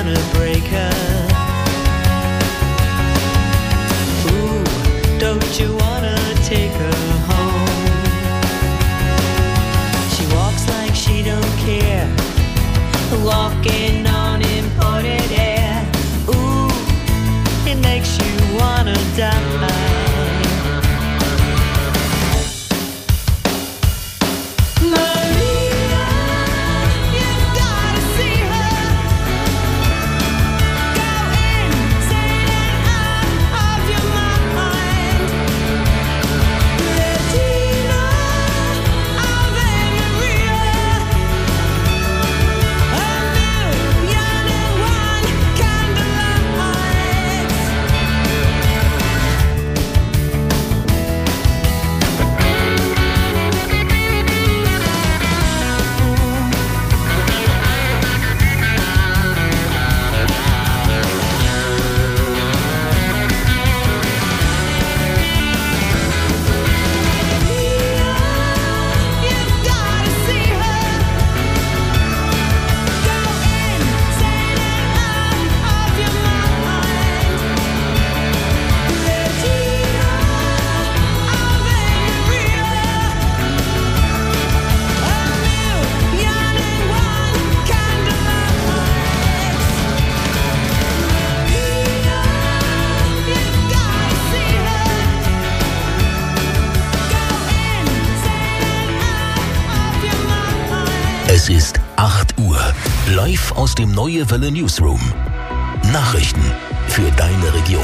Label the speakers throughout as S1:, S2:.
S1: wanna break her? Ooh, don't you wanna take her home? She walks like she don't care, walking on imported air. Ooh, it makes you wanna die.
S2: Es ist 8 Uhr. Live aus dem Neue Welle Newsroom. Nachrichten für deine Region.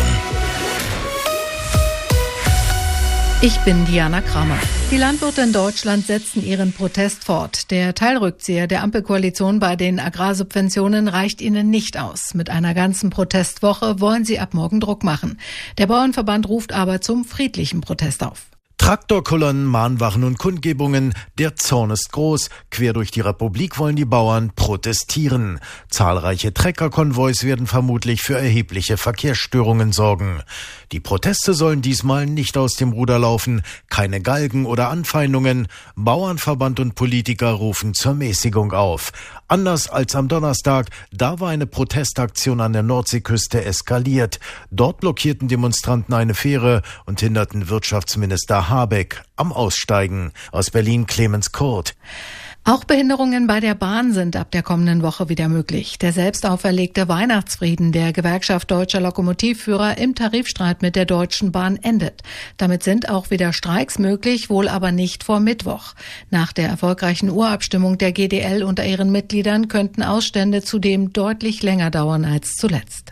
S3: Ich bin Diana Kramer. Die Landwirte in Deutschland setzen ihren Protest fort. Der Teilrückzieher der Ampelkoalition bei den Agrarsubventionen reicht ihnen nicht aus. Mit einer ganzen Protestwoche wollen sie ab morgen Druck machen. Der Bauernverband ruft aber zum friedlichen Protest auf.
S4: Traktorkolonnen, Mahnwachen und Kundgebungen. Der Zorn ist groß. Quer durch die Republik wollen die Bauern protestieren. Zahlreiche Treckerkonvois werden vermutlich für erhebliche Verkehrsstörungen sorgen. Die Proteste sollen diesmal nicht aus dem Ruder laufen. Keine Galgen oder Anfeindungen. Bauernverband und Politiker rufen zur Mäßigung auf. Anders als am Donnerstag, da war eine Protestaktion an der Nordseeküste eskaliert. Dort blockierten Demonstranten eine Fähre und hinderten Wirtschaftsminister Habeck am Aussteigen. Aus Berlin Clemens Kurt.
S3: Auch Behinderungen bei der Bahn sind ab der kommenden Woche wieder möglich. Der selbst auferlegte Weihnachtsfrieden der Gewerkschaft Deutscher Lokomotivführer im Tarifstreit mit der Deutschen Bahn endet. Damit sind auch wieder Streiks möglich, wohl aber nicht vor Mittwoch. Nach der erfolgreichen Urabstimmung der GDL unter ihren Mitgliedern könnten Ausstände zudem deutlich länger dauern als zuletzt.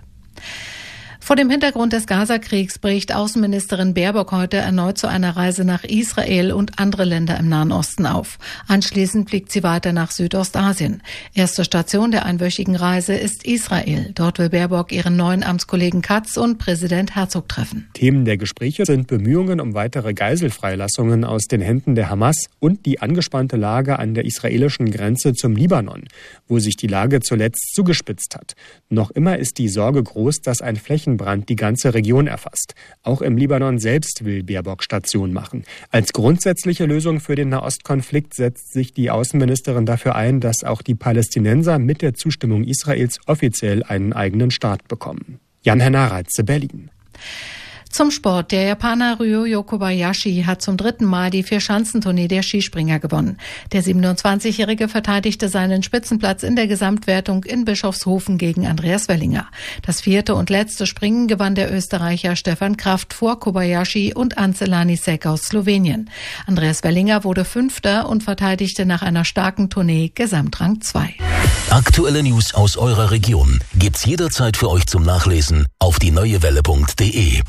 S3: Vor dem Hintergrund des Gaza-Kriegs bricht Außenministerin Baerbock heute erneut zu einer Reise nach Israel und andere Länder im Nahen Osten auf. Anschließend fliegt sie weiter nach Südostasien. Erste Station der einwöchigen Reise ist Israel. Dort will Baerbock ihren neuen Amtskollegen Katz und Präsident Herzog treffen.
S5: Themen der Gespräche sind Bemühungen um weitere Geiselfreilassungen aus den Händen der Hamas und die angespannte Lage an der israelischen Grenze zum Libanon, wo sich die Lage zuletzt zugespitzt hat. Noch immer ist die Sorge groß, dass ein Flächenbrand die ganze Region erfasst. Auch im Libanon selbst will Baerbock Station machen. Als grundsätzliche Lösung für den Nahostkonflikt setzt sich die Außenministerin dafür ein, dass auch die Palästinenser mit der Zustimmung Israels offiziell einen eigenen Staat bekommen. Jan-Henner Reitze, Berlin.
S3: Zum Sport. Der Japaner Ryoyo Kobayashi hat zum 3. Mal die Vierschanzentournee der Skispringer gewonnen. Der 27-Jährige verteidigte seinen Spitzenplatz in der Gesamtwertung in Bischofshofen gegen Andreas Wellinger. Das 4. und letzte Springen gewann der Österreicher Stefan Kraft vor Kobayashi und Ance Lanisek aus Slowenien. Andreas Wellinger wurde 5. und verteidigte nach einer starken Tournee Gesamtrang 2.
S2: Aktuelle News aus eurer Region gibt's jederzeit für euch zum Nachlesen auf dieneuewelle.de.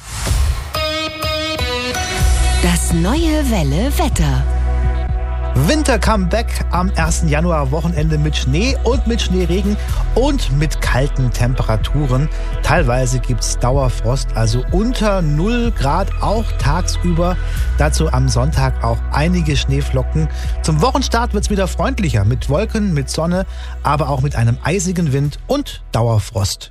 S6: Das Neue Welle Wetter.
S7: Winter-Comeback am 1. Januar, Wochenende mit Schnee und mit Schneeregen und mit kalten Temperaturen. Teilweise gibt's Dauerfrost, also unter 0 Grad, auch tagsüber. Dazu am Sonntag auch einige Schneeflocken. Zum Wochenstart wird's wieder freundlicher, mit Wolken, mit Sonne, aber auch mit einem eisigen Wind und Dauerfrost.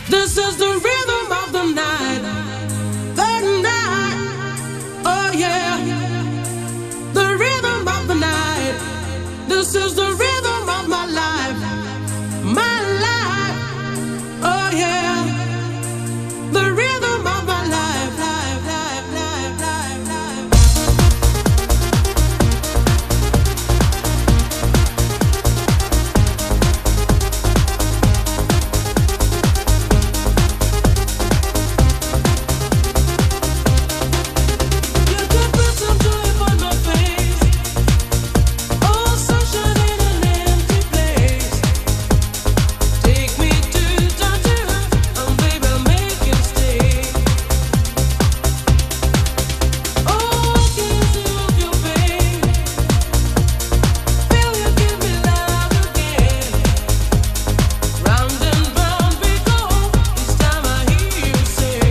S8: This is the rhythm of the night. The night. Oh yeah. The rhythm of the night. This is the rhythm of my life. My life. Oh yeah. The rhythm of my life. Life, life, life, life, life. You could put some joy upon my face. Oh, sunshine in an empty place. Take me to Tangier, and baby, I'll make you stay. Oh, I can see off your face. Feel you give me love again. Round and round we go. Each time I hear you say,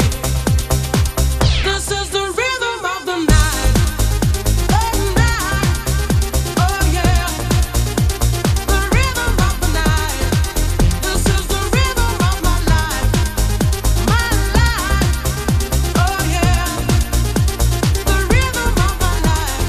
S8: this is the rhythm of the night. The night. Oh yeah. The rhythm of the night. This is the rhythm of my life. My life. Oh yeah. The rhythm of my life.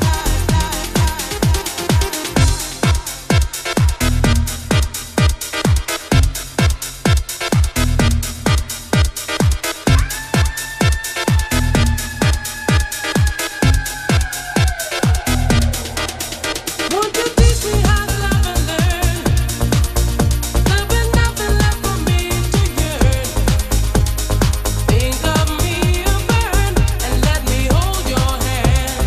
S8: Won't you teach me how to love and learn? There'll be nothing left for me to yearn. Think of me a burn and let me hold your hand.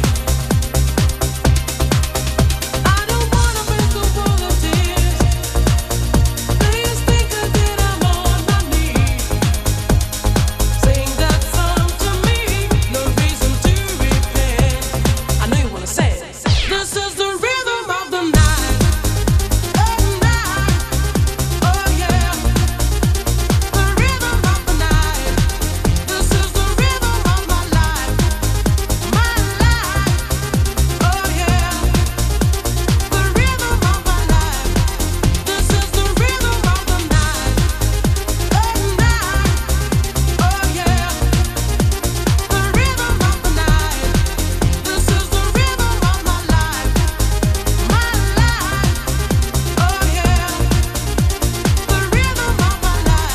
S8: I don't wanna break the wall of tears. Please think again, I'm on my knees. Sing that song to me, no reason to repent. I know you wanna say it. This is the rhythm of the night. The night. Oh yeah. The rhythm of the night. This is the rhythm of my life. My life. Oh yeah. The rhythm of my life. This is the rhythm of the night. The night. Oh yeah. The rhythm of the night. This is the rhythm of my life. My life. Oh yeah. The rhythm of my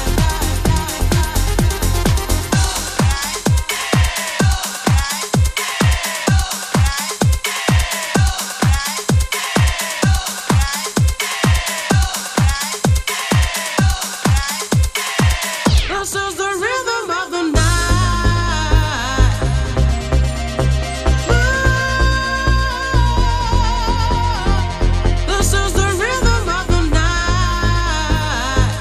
S8: This is the rhythm of the night. This is the rhythm of the night.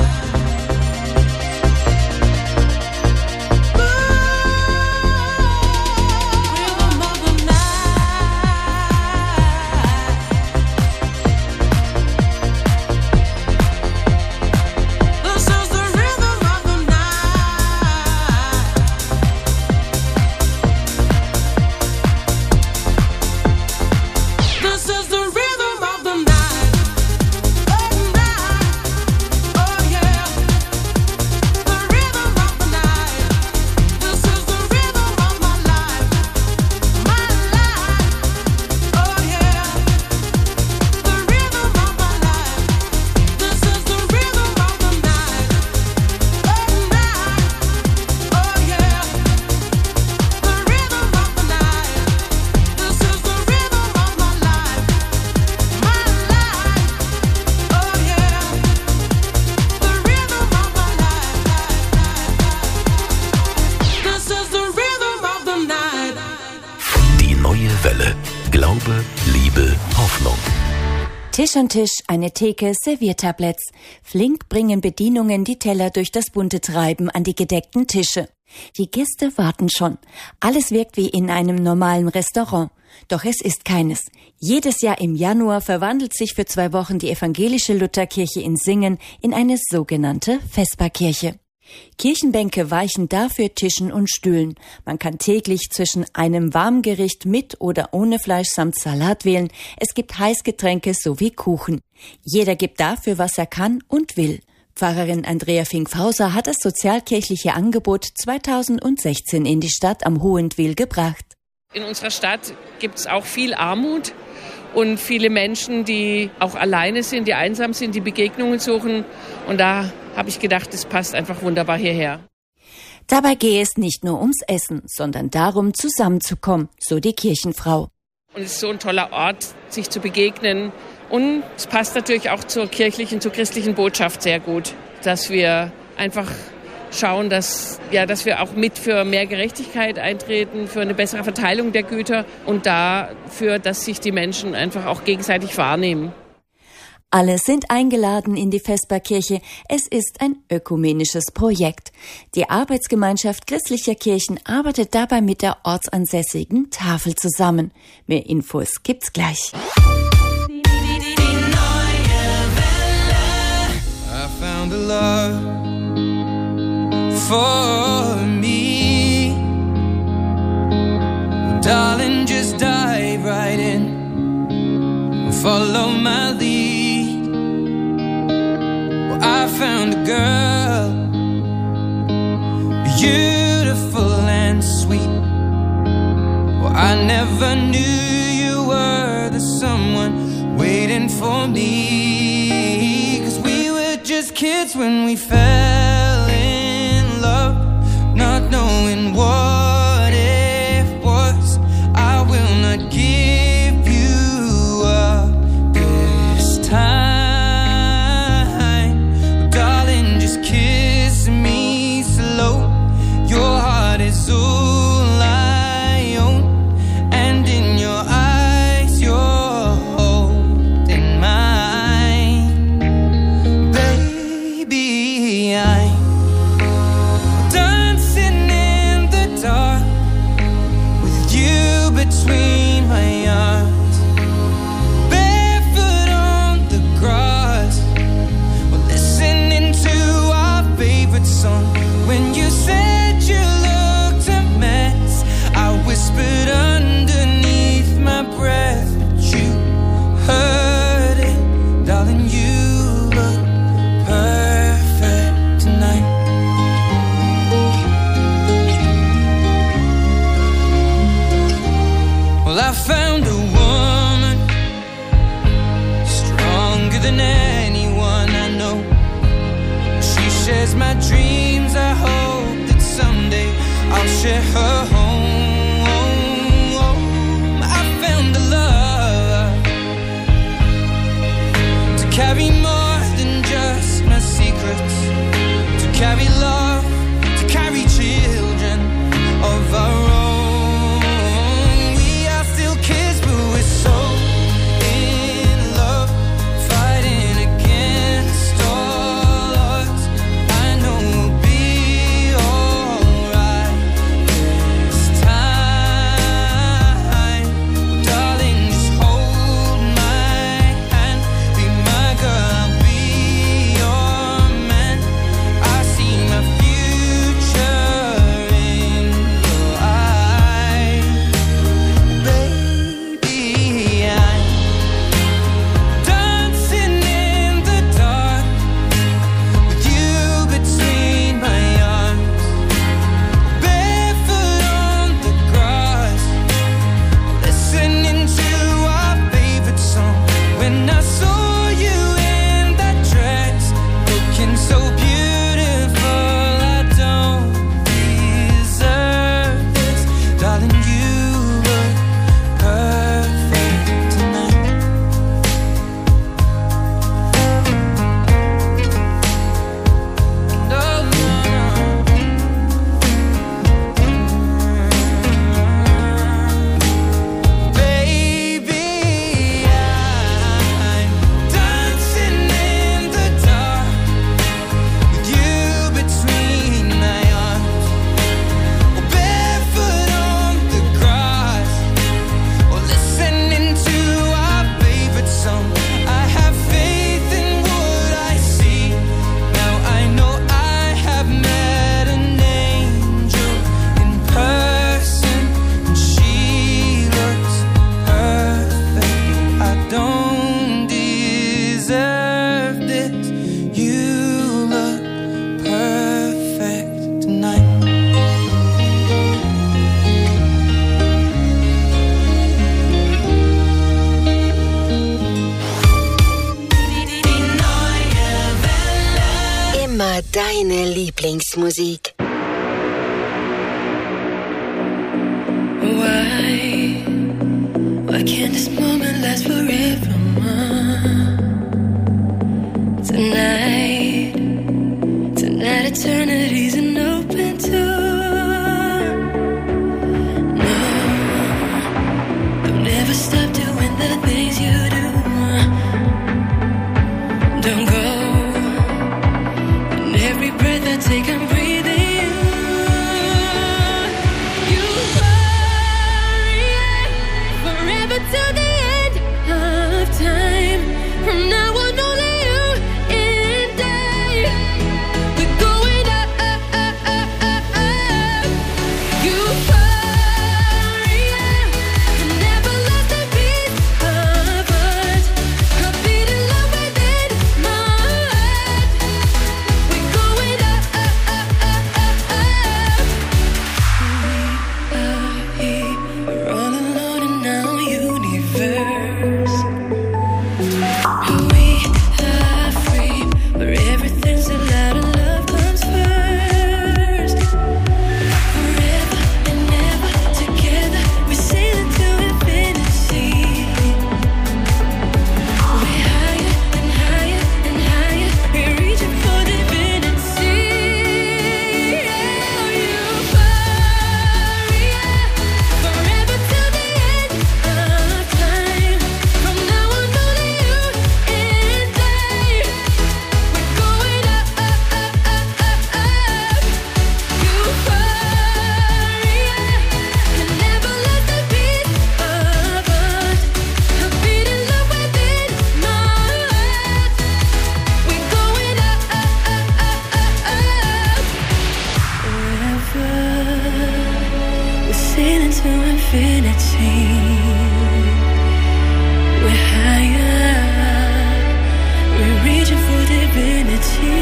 S8: Rhythm of the night. This is the rhythm of the night. This is the rhythm of the night. The night. Oh yeah. The rhythm of the night. This is the rhythm of my life. My life. Oh yeah. The rhythm of my life. This is the rhythm of the night. The night. Oh yeah. The rhythm of the night. This is the rhythm of my life. My life. Oh yeah. The rhythm of my life. This is the rhythm of the night.
S2: Die neue Welle. Glaube, Liebe, Hoffnung.
S6: Tisch an Tisch, eine Theke, Serviertabletts. Flink bringen Bedienungen die Teller durch das bunte Treiben an die gedeckten Tische. Die Gäste warten schon. Alles wirkt wie in einem normalen Restaurant. Doch es ist keines. Jedes Jahr im Januar verwandelt sich für 2 Wochen die evangelische Lutherkirche in Singen in eine sogenannte Vesperkirche. Kirchenbänke weichen dafür Tischen und Stühlen. Man kann täglich zwischen einem Warmgericht mit oder ohne Fleisch samt Salat wählen. Es gibt Heißgetränke sowie Kuchen. Jeder gibt dafür, was er kann und will. Pfarrerin Andrea Fink-Fauser hat das sozialkirchliche Angebot 2016 in die Stadt am Hohentwil gebracht.
S9: In unserer Stadt gibt es auch viel Armut und viele Menschen, die auch alleine sind, die einsam sind, die Begegnungen suchen. Und da habe ich gedacht, das passt einfach wunderbar hierher.
S6: Dabei gehe es nicht nur ums Essen, sondern darum, zusammenzukommen, so die Kirchenfrau.
S9: Und es ist so ein toller Ort, sich zu begegnen. Und es passt natürlich auch zur kirchlichen, zur christlichen Botschaft sehr gut, dass wir einfach schauen, dass wir auch mit für mehr Gerechtigkeit eintreten, für eine bessere Verteilung der Güter und dafür, dass sich die Menschen einfach auch gegenseitig wahrnehmen.
S6: Alle sind eingeladen in die Vesperkirche. Es ist ein ökumenisches Projekt. Die Arbeitsgemeinschaft christlicher Kirchen arbeitet dabei mit der ortsansässigen Tafel zusammen. Mehr Infos gibt's gleich.
S10: I found a love for me. Well, darling, just dive right in. Follow my lead. Well, I found a girl, beautiful and sweet. Well, I never knew you were the someone waiting for me. 'Cause we were just kids when we fell in love, not knowing what it was. I will not give you up this time. Oh, darling, just kiss me slow. Your heart is all I own, and in your eyes you're holding mine. Baby, I'm dancing in the dark with you between my arms, barefoot on the grass. We're listening to our favorite song. When you said you looked a mess, I whispered underneath my breath, but you heard it. Darling, you look perfect tonight. Well, I found a woman stronger than anyone I know. She shares my dreams. I hope that someday I'll share her home. I found a love to carry more than just my secrets, to carry love, to carry children of our own. We are still kids, but we're so in love, fighting against all odds. I know we'll be alright this time. Darling, just hold my hand, be my girl, I'll be your man. I see my future
S11: Lieblingsmusik.
S12: Why can't this moment last forever? Tonight eternity's an open door. No, don't ever stop doing the things you do. Don't go. And every breath I take, I'm breathing you. Forever till the end of time. From now on, only you and I. We're going up, up, up, up, up, up. Euphoria, can never lost a piece of us. A beat in love within my heart. We're going up, up, up, up, up, up. We are here, we're all alone in our universe. We are free, where everything's allowed and love comes first. Forever and ever together, we're sailing to infinity. We're higher and higher and higher, we're reaching for divinity. Euphoria, forever till the end of time. From now on, only you and I. We're going up, up, up, up, up, up. Euphoria, can never lose the beat of us. A beat in love within my heart. We're going up, up, up, up, up, up. Forever, we're sailing to infinity. We're higher, we're reaching for divinity.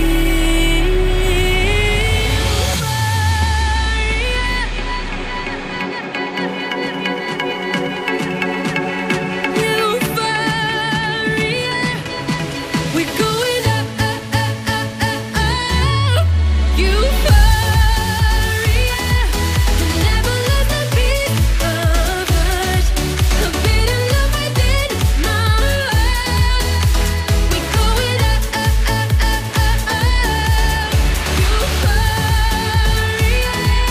S12: Euphoria, we're going up, up, up, up, up, up. Euphoria, can never lose the beat of us. A beat in love within my heart. We're going up, up, up, up, up, up. Euphoria.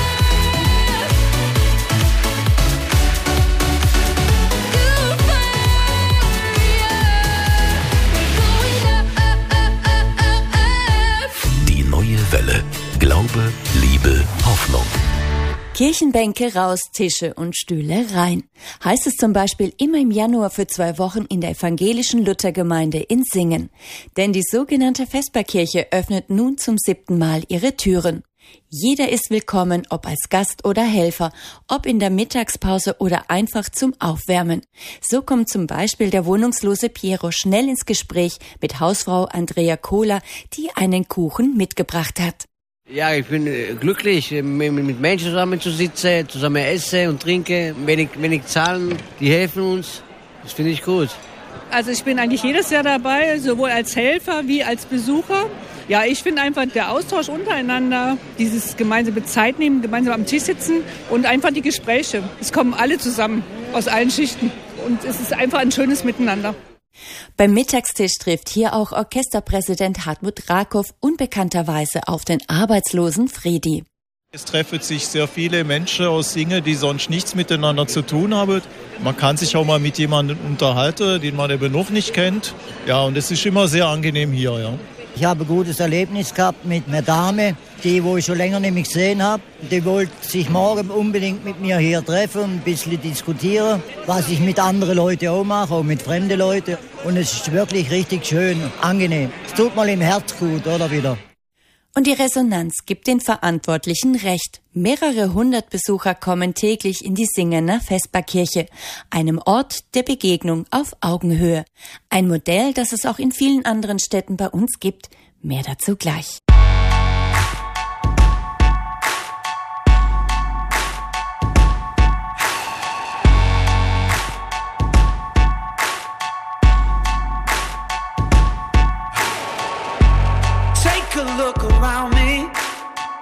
S2: Die neue Welle. Glaube, Liebe, Hoffnung.
S6: Kirchenbänke raus, Tische und Stühle rein. Heißt es zum Beispiel immer im Januar für 2 Wochen in der evangelischen Luthergemeinde in Singen. Denn die sogenannte Vesperkirche öffnet nun zum 7. Mal ihre Türen. Jeder ist willkommen, ob als Gast oder Helfer, ob in der Mittagspause oder einfach zum Aufwärmen. So kommt zum Beispiel der wohnungslose Piero schnell ins Gespräch mit Hausfrau Andrea Kohler, die einen Kuchen mitgebracht hat.
S13: Ja, ich bin glücklich, mit Menschen zusammen zu sitzen, zusammen essen und trinken, wenig zahlen, die helfen uns. Das finde ich gut.
S14: Also ich bin eigentlich jedes Jahr dabei, sowohl als Helfer wie als Besucher. Ja, ich finde einfach der Austausch untereinander, dieses gemeinsame Zeit nehmen, gemeinsam am Tisch sitzen und einfach die Gespräche. Es kommen alle zusammen aus allen Schichten und es ist einfach ein schönes Miteinander.
S6: Beim Mittagstisch trifft hier auch Orchesterpräsident Hartmut Rakow unbekannterweise auf den arbeitslosen Fredi.
S15: Es treffen sich sehr viele Menschen aus Singen, die sonst nichts miteinander zu tun haben. Man kann sich auch mal mit jemandem unterhalten, den man eben noch nicht kennt. Ja, und es ist immer sehr angenehm hier, ja.
S16: Ich habe ein gutes Erlebnis gehabt mit einer Dame, wo ich schon länger nicht mehr gesehen habe. Die wollte sich morgen unbedingt mit mir hier treffen und ein bisschen diskutieren, was ich mit anderen Leuten auch mache, auch mit fremden Leuten. Und es ist wirklich richtig schön, angenehm. Es tut mal im Herz gut, oder wieder?
S6: Und die Resonanz gibt den Verantwortlichen recht. Mehrere 100 Besucher kommen täglich in die Singener Vesperkirche, einem Ort der Begegnung auf Augenhöhe. Ein Modell, das es auch in vielen anderen Städten bei uns gibt. Mehr dazu gleich.
S10: Take a look around me.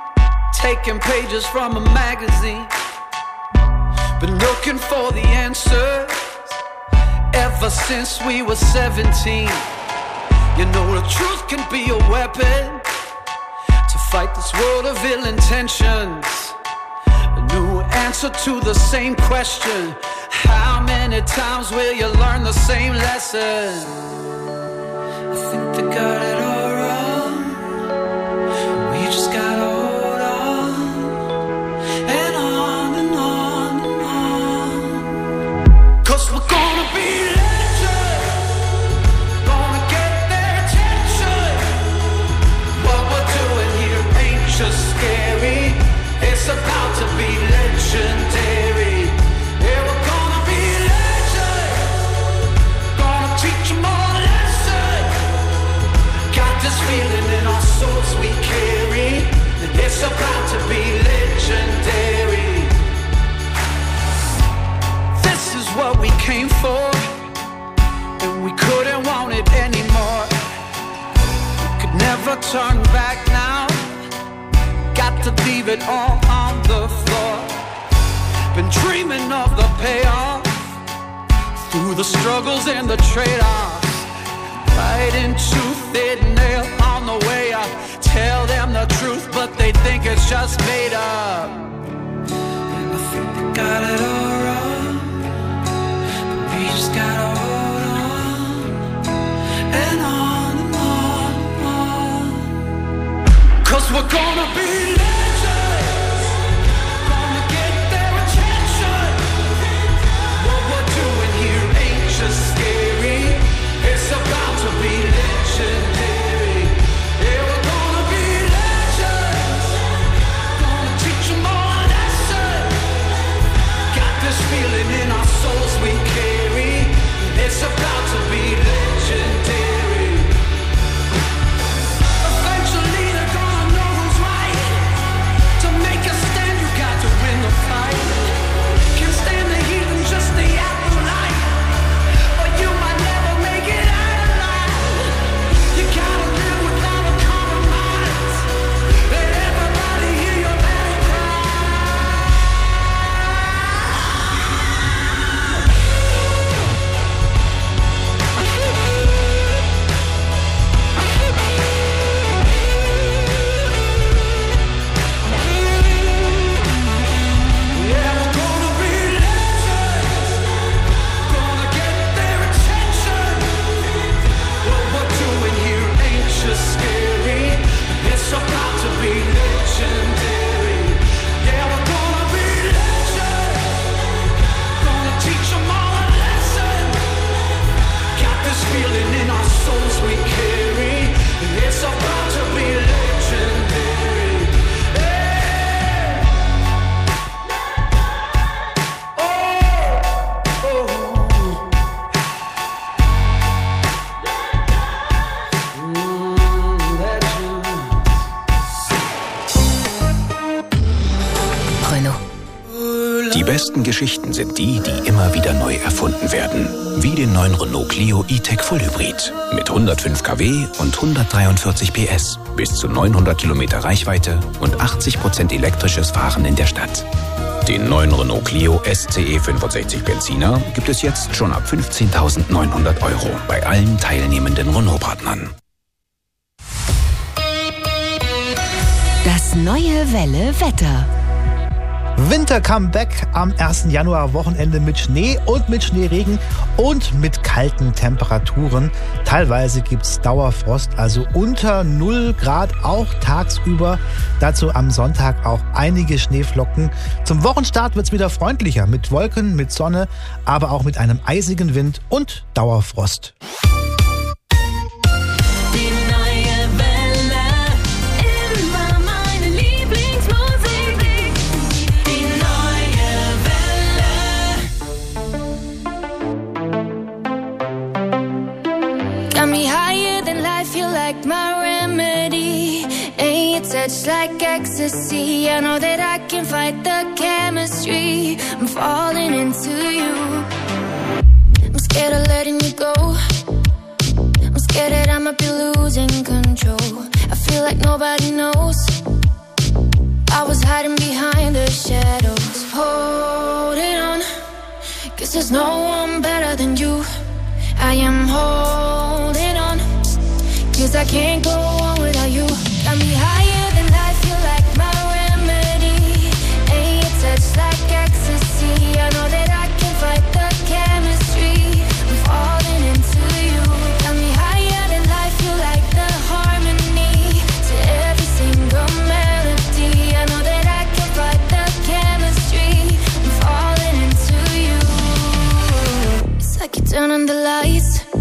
S11: taking pages from a magazine. Been looking for the answers ever since we were 17. You know the truth can be a weapon to fight this world of ill intentions. A new answer to the same question. How many times will you learn the same lesson? I think they got it all wrong. We just gotta hold on and on and on and on. 'Cause we're gonna be legends, gonna get their attention. What we're doing here ain't just scary, it's about to be legendary. Yeah, we're gonna be legends, gonna teach them all a lesson. Got this feeling in our souls we carry, that it's about to be legendary. This is what we came for, and we couldn't want it anymore. We could never turn back now, got to leave it all on the floor. Been dreaming of the payoff, through the struggles and the trade-offs. Right into thin nail on the way up. Tell them the truth, but they think it's just made up. And I think they got it all wrong, but we just gotta hold on and on and on and on. 'Cause we're gonna be legends, gonna get their attention. What we're doing here ain't just scary, it's about to be legendary. Yeah, we're gonna be legends, gonna teach them all a lesson. Got this feeling in our souls we carry, it's about to be legendary. Eventually they're gonna know who's right. To make a stand you got to win the fight. Can't stand the heat and just the apple light, or you might never make it out alive. You gotta live without a compromise. Let everybody hear your battle cry. Yeah, we're gonna be legends, gonna get their attention. What we're doing here ain't just scary, it's about to be legendary. Yeah, we're gonna be legends, gonna teach them all a lesson. Got this feeling in our souls we carry, and it's about to be legendary. Hey!
S2: Renault. Die besten Geschichten sind die, die immer wieder neu erfunden werden. Wie den neuen Renault Clio E-Tech Vollhybrid. Mit 105 kW und 143 PS. Bis zu 900 Kilometer Reichweite und 80% elektrisches Fahren in der Stadt. Den neuen Renault Clio SCE 65 Benziner gibt es jetzt schon ab 15.900 € bei allen teilnehmenden Renault-Partnern.
S6: Das neue Welle Wetter.
S7: Winter-Comeback am 1. Januar, Wochenende mit Schnee und mit Schneeregen und mit kalten Temperaturen. Teilweise gibt's Dauerfrost, also unter 0 Grad, auch tagsüber. Dazu am Sonntag auch einige Schneeflocken. Zum Wochenstart wird's wieder freundlicher, mit Wolken, mit Sonne, aber auch mit einem eisigen Wind und Dauerfrost.
S12: Got me higher than life, you're like my remedy. Ain't your touch like ecstasy. I know that I can fight the chemistry. I'm falling into you. I'm scared of letting you go. I'm scared that I might be losing control. I feel like nobody knows. I was hiding behind the shadows, holding on. Guess there's no one better than you. I am holding on, 'cause I can't go on without you. Got me higher than life, you like my remedy. Ain't your touch like ecstasy. I know that I can fight the chemistry. I'm falling into you. Got me higher than life, you like the harmony to every single melody. I know that I can fight the chemistry. I'm falling into you. It's like you turn on the lights,